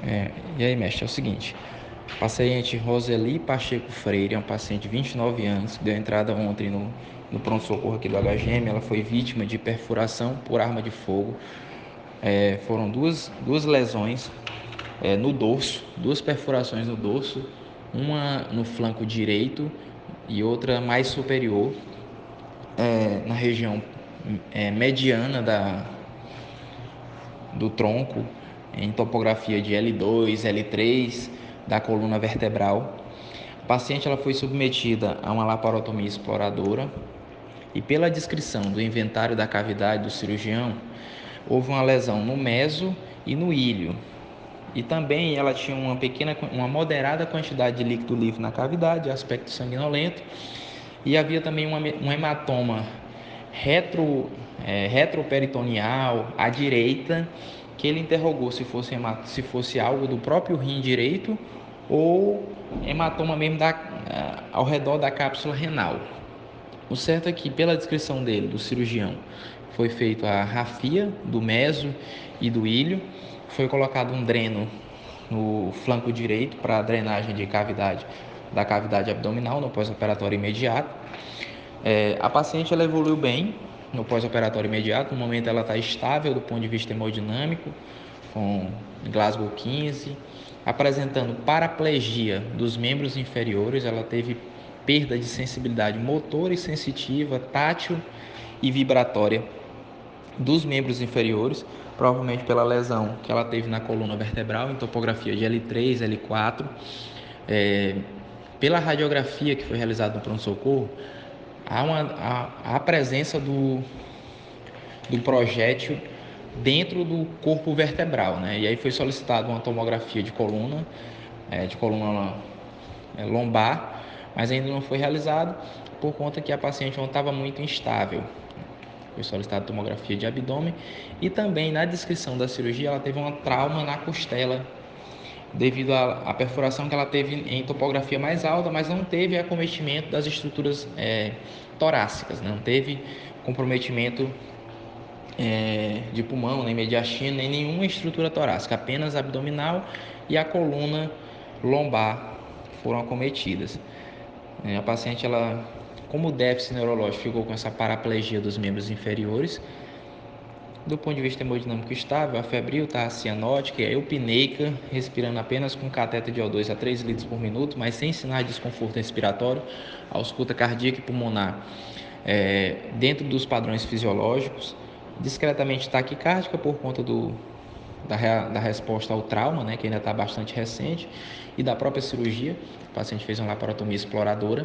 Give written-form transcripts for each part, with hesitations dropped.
E aí, mestre, é o seguinte: paciente Roseli Pacheco Freire é um paciente de 29 anos que deu entrada ontem no pronto-socorro aqui do HGM. Ela foi vítima de perfuração por arma de fogo. Foram duas lesões no dorso, duas perfurações no dorso, uma no flanco direito e outra mais superior, na região mediana do tronco, em topografia de L2, L3 da coluna vertebral. A paciente ela foi submetida a uma laparotomia exploradora e, pela descrição do inventário da cavidade do cirurgião, houve uma lesão no meso e no ilho. E também ela tinha uma moderada quantidade de líquido livre na cavidade, aspecto sanguinolento, e havia também um hematoma retroperitoneal à direita, que ele interrogou se fosse algo do próprio rim direito ou hematoma mesmo ao redor da cápsula renal. O certo é que, pela descrição dele, do cirurgião, foi feita a rafia do meso e do ilho, foi colocado um dreno no flanco direito para a drenagem da cavidade abdominal no pós-operatório imediato. A paciente ela evoluiu bem no pós-operatório imediato. No momento ela está estável do ponto de vista hemodinâmico, com Glasgow 15, apresentando paraplegia dos membros inferiores. Ela teve perda de sensibilidade motora e sensitiva, tátil e vibratória dos membros inferiores, provavelmente pela lesão que ela teve na coluna vertebral, em topografia de L3, L4. Pela radiografia que foi realizada no pronto-socorro, há a presença do projétil dentro do corpo vertebral, né? E aí foi solicitada uma tomografia de coluna lombar, mas ainda não foi realizado por conta que a paciente não estava muito instável. Foi solicitada tomografia de abdômen e também, na descrição da cirurgia, ela teve um trauma na costela devido à perfuração que ela teve em topografia mais alta, mas não teve acometimento das estruturas torácicas, não teve comprometimento de pulmão, nem mediastino, nem nenhuma estrutura torácica, apenas abdominal e a coluna lombar foram acometidas. A paciente, ela, como déficit neurológico, ficou com essa paraplegia dos membros inferiores. Do ponto de vista hemodinâmico estável, a febril, tá cianótica, é eupneica, respirando apenas com cateter de O2 a 3 litros por minuto, mas sem sinais de desconforto respiratório, a ausculta cardíaca e pulmonar dentro dos padrões fisiológicos, discretamente taquicárdica por conta da resposta ao trauma, né, que ainda está bastante recente, e da própria cirurgia. O paciente fez uma laparotomia exploradora.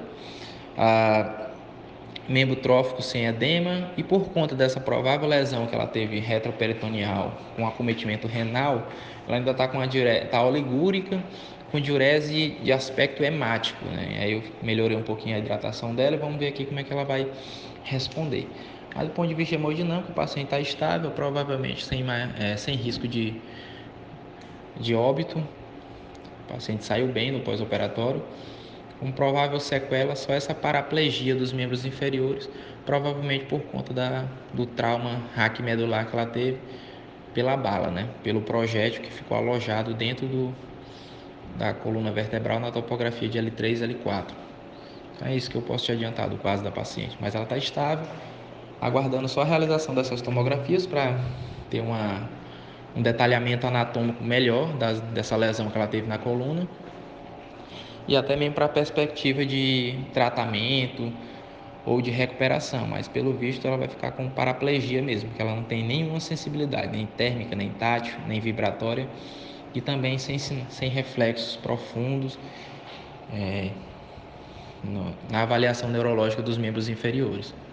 Membro trófico sem edema, e por conta dessa provável lesão que ela teve retroperitoneal com acometimento renal, ela ainda está tá oligúrica, com diurese de aspecto hemático, né? Aí eu melhorei um pouquinho a hidratação dela e vamos ver aqui como é que ela vai responder. Mas do ponto de vista hemodinâmico, o paciente está estável, provavelmente sem risco de óbito. O paciente saiu bem no pós-operatório. Com provável sequela, só essa paraplegia dos membros inferiores, provavelmente por conta do trauma raquimedular que ela teve pela bala, né? Pelo projétil que ficou alojado dentro da coluna vertebral na topografia de L3 e L4. Então é isso que eu posso te adiantar do caso da paciente. Mas ela está estável, aguardando só a realização dessas tomografias para ter um detalhamento anatômico melhor dessa lesão que ela teve na coluna, e até mesmo para a perspectiva de tratamento ou de recuperação, mas pelo visto ela vai ficar com paraplegia mesmo, porque ela não tem nenhuma sensibilidade, nem térmica, nem tátil, nem vibratória, e também sem reflexos profundos na avaliação neurológica dos membros inferiores.